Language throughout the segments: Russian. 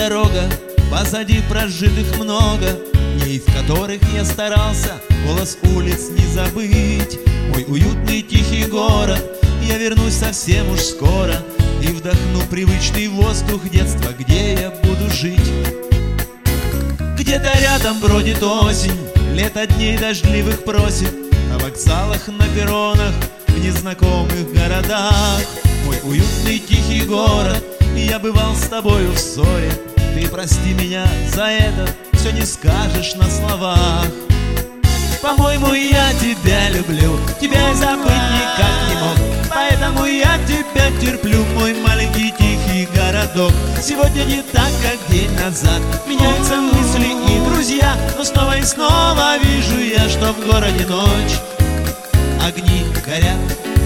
дорога, позади прожитых много дней, в которых я старался голос улиц не забыть. Мой уютный тихий город, я вернусь совсем уж скоро и вдохну привычный воздух детства, где я буду жить. Где-то рядом бродит осень, лето дней дождливых просит на вокзалах, на перронах, в незнакомых городах. Мой уютный тихий город, я бывал с тобою в ссоре. Ты прости меня за это, все не скажешь на словах. По-моему, я тебя люблю, тебя и забыть никак не мог, поэтому я тебя терплю, мой маленький тихий городок. Сегодня не так, как день назад, меняются мысли и друзья, но снова и снова вижу я, что в городе ночь, огни горят.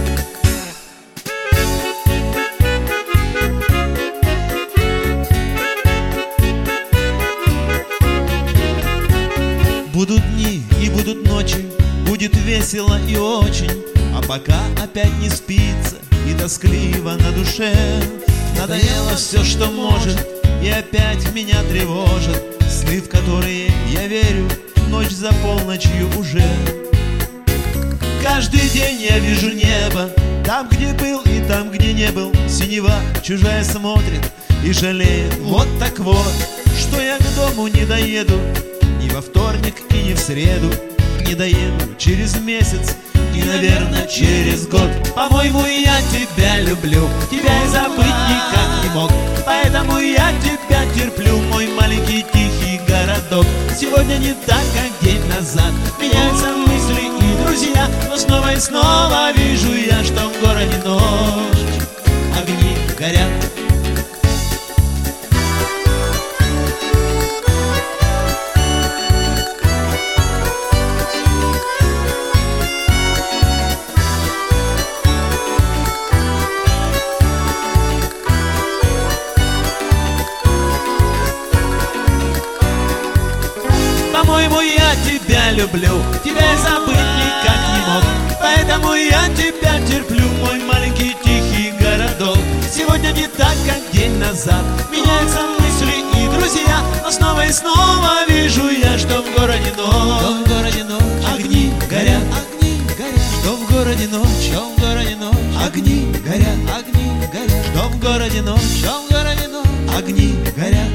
Будут дни и будут ночи, будет весело и очень, а пока опять не спится и тоскливо на душе. Надоело все, что может, и опять меня тревожит сны, в которые я верю, ночь за полночью уже. Каждый день я вижу небо, там, где был и там, где не был. Синева чужая смотрит и жалеет. Вот так вот, что я к дому не доеду ни во вторник и ни в среду, не доеду через месяц и, наверное, через год. По-моему, я тебя люблю, тебя и забыть никак не мог, поэтому я тебя терплю, мой маленький тихий городок. Сегодня не так, как день назад, меняются мысли и друзья, но снова и снова вижу я, что в городе ночь, огни горят. По-моему, я тебя люблю, тебя и забыть никак не мог, поэтому я тебя терплю, мой маленький тихий городок. Сегодня не так, как день назад, меняются мысли и друзья, но снова и снова вижу я, что в городе ночь, огни горят, что в городе ночь, огни горят, что в городе ночь, огни горят.